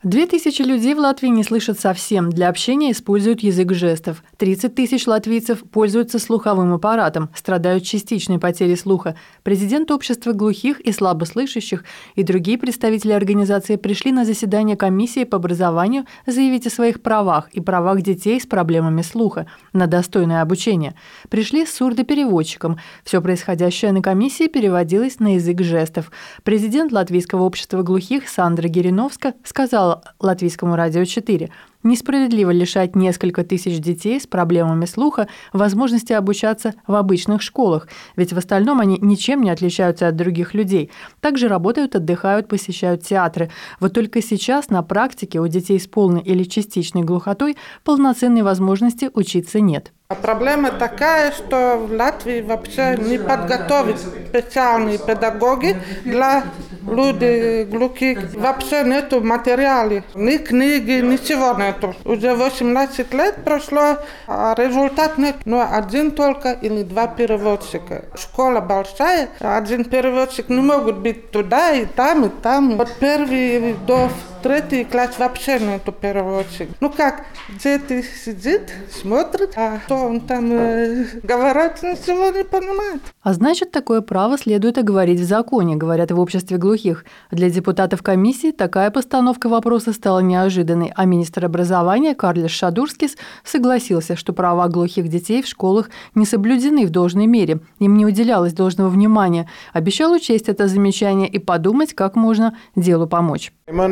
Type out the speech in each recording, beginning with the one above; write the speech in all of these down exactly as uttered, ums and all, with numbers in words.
Две тысячи людей в Латвии не слышат совсем. Для общения используют язык жестов. тридцать тысяч латвийцев пользуются слуховым аппаратом, страдают частичной потерей слуха. Президент общества глухих и слабослышащих и другие представители организации пришли на заседание комиссии по образованию заявить о своих правах и правах детей с проблемами слуха на достойное обучение. Пришли с сурдопереводчиком. Все происходящее на комиссии переводилось на язык жестов. Президент Латвийского общества глухих Сандра Гириновска сказала Латвийскому радио четыре: несправедливо лишать несколько тысяч детей с проблемами слуха возможности обучаться в обычных школах, ведь в остальном они ничем не отличаются от других людей. Также работают, отдыхают, посещают театры. Вот только сейчас на практике у детей с полной или частичной глухотой полноценной возможности учиться нет. Проблема такая, что в Латвии вообще не подготовят специальные педагоги для людей глухих. Вообще нету материалов, ни книги, ничего нету. Уже восемнадцать лет прошло, а результат нет. Но один только или два переводчика. Школа большая, один переводчик не может быть туда и там, и там. От первый до третий класс вообще нету переводчика. Ну как, дети сидят, смотрят, а что он там э, говорит, ничего не понимает. А значит, такое право следует оговорить в законе, говорят в обществе глухих. Для депутатов комиссии такая постановка вопроса стала неожиданной, а министр образования Карлис Шадурскис согласился, что права глухих детей в школах не соблюдены в должной мере, им не уделялось должного внимания. Обещал учесть это замечание и подумать, как можно делу помочь. Для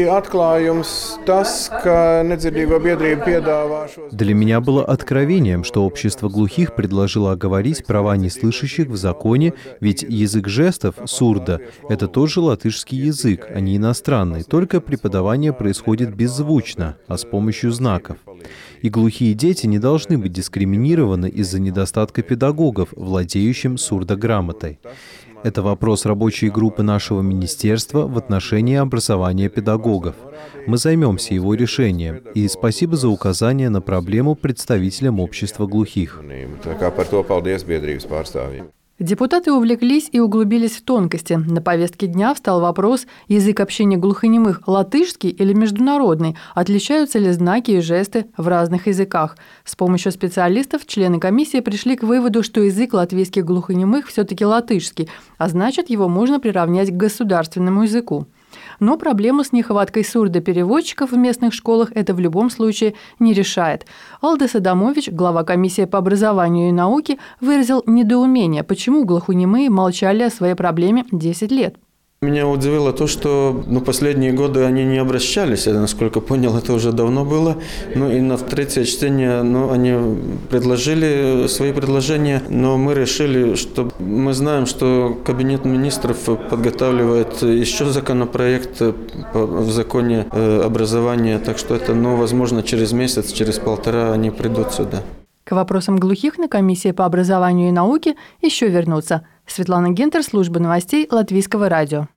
меня было откровением, что общество глухих предложило оговорить права неслышащих в законе, ведь язык жестов, сурда, это тоже латышский язык, а не иностранный, только преподавание происходит беззвучно, а с помощью знаков. И глухие дети не должны быть дискриминированы из-за недостатка педагогов, владеющим сурдограмотой. Это вопрос рабочей группы нашего министерства в отношении образования педагогов. Мы займемся его решением. И спасибо за указание на проблему представителям общества глухих. Депутаты увлеклись и углубились в тонкости. На повестке дня встал вопрос: язык общения глухонемых латышский или международный? Отличаются ли знаки и жесты в разных языках? С помощью специалистов члены комиссии пришли к выводу, что язык латвийских глухонемых все-таки латышский, а значит, его можно приравнять к государственному языку. Но проблему с нехваткой сурдопереводчиков в местных школах это в любом случае не решает. Алдес Адамович, глава комиссии по образованию и науке, выразил недоумение, почему глухонемые молчали о своей проблеме десять лет. Меня удивило то, что ну, последние годы они не обращались, я, насколько понял, это уже давно было. Ну и на третье чтение ну, они предложили свои предложения, но мы решили, что мы знаем, что Кабинет министров подготавливает еще законопроект в законе образования, так что это, ну, возможно, через месяц, через полтора они придут сюда. К вопросам глухих на комиссии по образованию и науке еще вернутся. Светлана Гентер, служба новостей Латвийского радио.